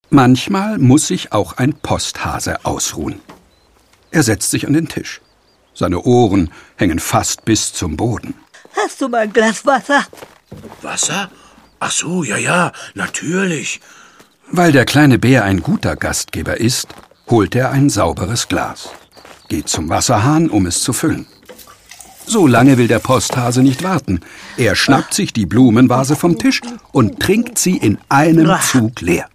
Manchmal muss sich auch ein Posthase ausruhen. Er setzt sich an den Tisch. Seine Ohren hängen fast bis zum Boden. Hast du mal ein Glas Wasser? Wasser? Ach so, ja, natürlich. Weil der kleine Bär ein guter Gastgeber ist, holt er ein sauberes Glas, geht zum Wasserhahn, um es zu füllen. So lange will der Posthase nicht warten. Er schnappt sich die Blumenvase vom Tisch und trinkt sie in einem Zug leer.